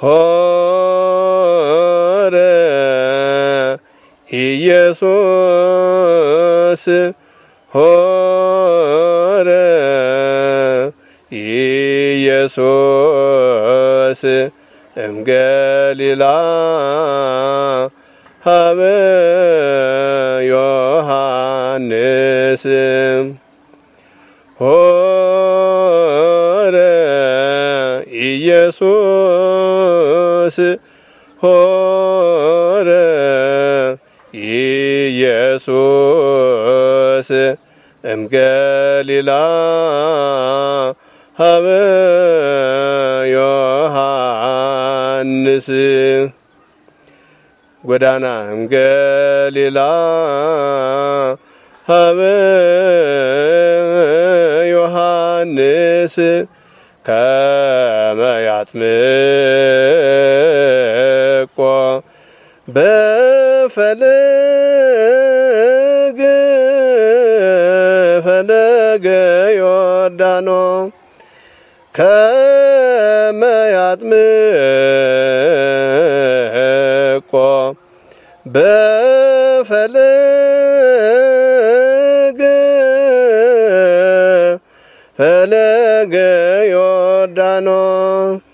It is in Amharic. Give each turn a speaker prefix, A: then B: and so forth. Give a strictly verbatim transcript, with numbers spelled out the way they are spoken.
A: ሆረ ኢየሱስ ሆረ ኢየሱስ እምገሊላ ሀበ ዮሐንስ ሆረ ኢየሱስ ሆረ ኢየሱስ እምገሊላ ሀበ ዮሐንስ ጎዳና እምገሊላ ሀበ ዮሐንስ ከመ ያጥምቆ በፈለገ ፈለገ ዮርዳኖ ከመ ያጥምቆ በፈለገ ፈለገ ዮርዳኖ